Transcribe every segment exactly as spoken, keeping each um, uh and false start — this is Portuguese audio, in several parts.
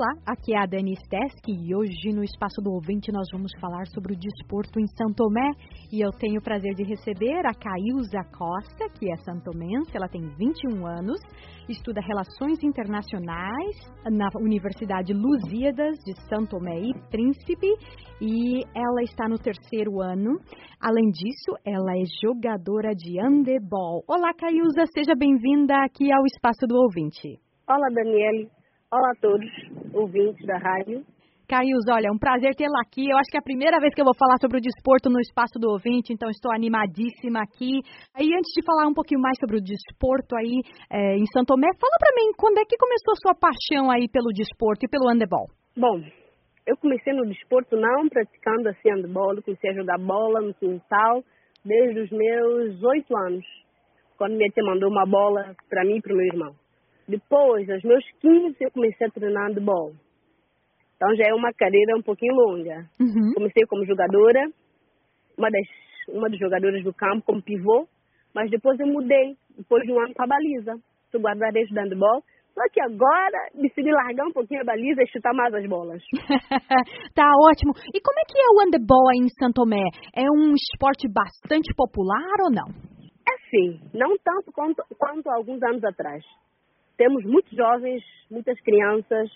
Olá, aqui é a Dani Steski e hoje no Espaço do Ouvinte nós vamos falar sobre o desporto em São Tomé e eu tenho o prazer de receber a Cailza Costa, que é santomense, ela tem vinte e um anos, estuda Relações Internacionais na Universidade Lusíadas de São Tomé e Príncipe e ela está no terceiro ano. Além disso, ela é jogadora de handebol. Olá, Cailza, seja bem-vinda aqui ao Espaço do Ouvinte. Olá, Daniele. Olá a todos, ouvintes da rádio. Cailza, olha, é um prazer tê-la aqui. Eu acho que é a primeira vez que eu vou falar sobre o desporto no Espaço do Ouvinte, então estou animadíssima aqui. Aí, antes de falar um pouquinho mais sobre o desporto aí é, em São Tomé, fala pra mim, quando é que começou a sua paixão aí pelo desporto e pelo handebol? Bom, eu comecei no desporto não praticando assim handebol, eu comecei a jogar bola no quintal desde os meus oito anos, quando minha tia mandou uma bola para mim e para o meu irmão. Depois, aos meus quinze, eu comecei a treinar handebol. Então já é uma carreira um pouquinho longa. Uhum. Comecei como jogadora, uma das, uma das jogadoras do campo, como pivô, mas depois eu mudei, depois de um ano para a baliza. Sou guarda-redes do handebol, só que agora decidi largar um pouquinho a baliza e chutar mais as bolas. Tá ótimo. E como é que é o handebol aí em São Tomé? É um esporte bastante popular ou não? É sim, não tanto quanto, quanto há alguns anos atrás. Temos muitos jovens, muitas crianças,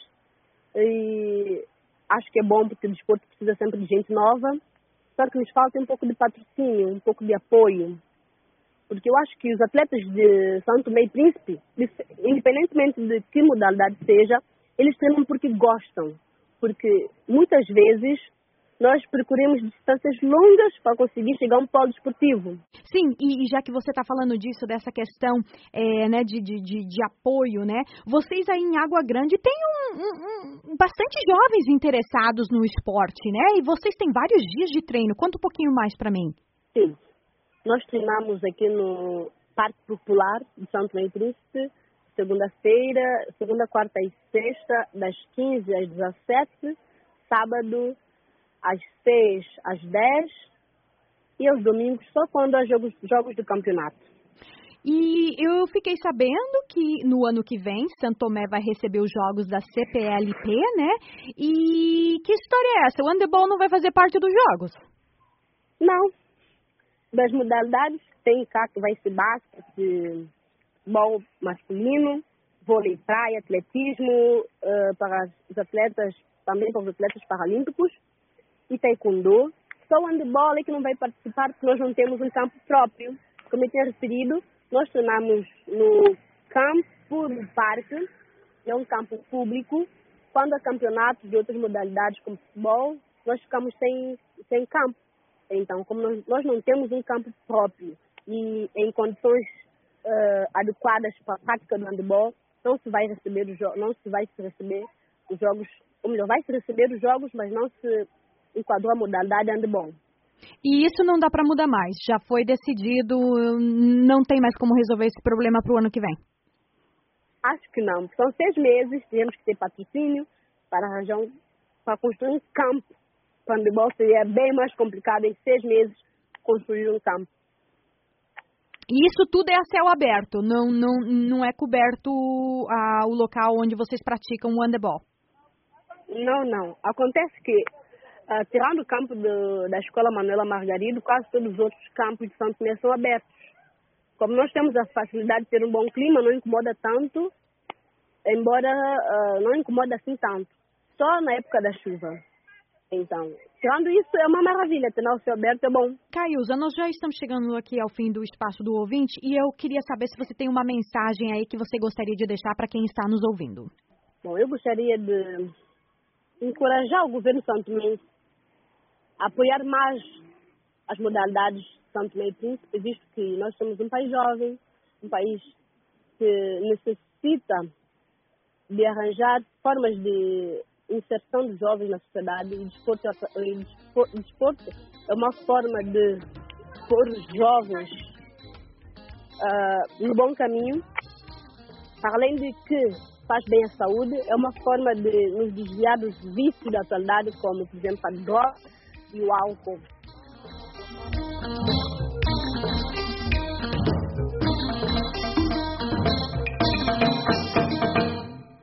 e acho que é bom porque o desporto precisa sempre de gente nova, só que nos falta um pouco de patrocínio, um pouco de apoio. Porque eu acho que os atletas de São Tomé e Príncipe, independentemente de que modalidade seja, eles treinam porque gostam. Porque muitas vezes nós percorremos distâncias longas para conseguir chegar a um polo desportivo. Sim, e, e já que você está falando disso, dessa questão é, né, de, de, de, de apoio, né? Vocês aí em Água Grande têm um, um, um, bastante jovens interessados no esporte, né? E vocês têm vários dias de treino. Conta um pouquinho mais para mim. Sim. Nós treinamos aqui no Parque Popular de São Tomé e Príncipe, segunda-feira, segunda, quarta e sexta, das quinze às dezassete, sábado às seis, às dez e aos domingos só quando há jogos, jogos do campeonato. E eu fiquei sabendo que no ano que vem São Tomé vai receber os jogos da C P L P, né? E que história é essa? O handebol não vai fazer parte dos jogos? Não. Das modalidades tem cá que vai ser basquete, futebol masculino, vôlei praia, atletismo, uh, para os atletas, também para os atletas paralímpicos, e taekwondo. Só o handebol é que não vai participar porque nós não temos um campo próprio. Como eu tinha referido, nós treinamos no campo do parque, é um campo público. Quando há campeonatos de outras modalidades como futebol, nós ficamos sem, sem campo. Então, como nós, nós não temos um campo próprio e em condições uh, adequadas para a prática do handebol, não se vai receber os jo- não se vai se receber os jogos, ou melhor, vai se receber os jogos, mas não se enquadrou a modalidade handebol. E isso não dá para mudar mais? Já foi decidido, não tem mais como resolver esse problema para o ano que vem? Acho que não. São seis meses, temos que ter patrocínio para arranjar um, para construir um campo. O handebol seria bem mais complicado em seis meses construir um campo. E isso tudo é a céu aberto, não, não, não é coberto ah, o local onde vocês praticam o handebol? Não, não. Acontece que, uh, tirando o campo do, da Escola Manuela Margarido, quase todos os outros campos de São Tomé são abertos. Como nós temos a facilidade de ter um bom clima, não incomoda tanto, embora uh, não incomoda assim tanto. Só na época da chuva. Então, tirando isso, é uma maravilha. Ter o céu aberto é bom. Cailza, nós já estamos chegando aqui ao fim do Espaço do Ouvinte e eu queria saber se você tem uma mensagem aí que você gostaria de deixar para quem está nos ouvindo. Bom, eu gostaria de encorajar o governo santomense a apoiar mais as modalidades de São Tomé e Príncipe, visto que nós somos um país jovem, um país que necessita de arranjar formas de inserção dos jovens na sociedade. O desporto, o desporto é uma forma de pôr os jovens uh, no bom caminho, além de que faz bem à saúde, é uma forma de nos desviar dos vícios da atualidade, como, por exemplo, a droga e o álcool.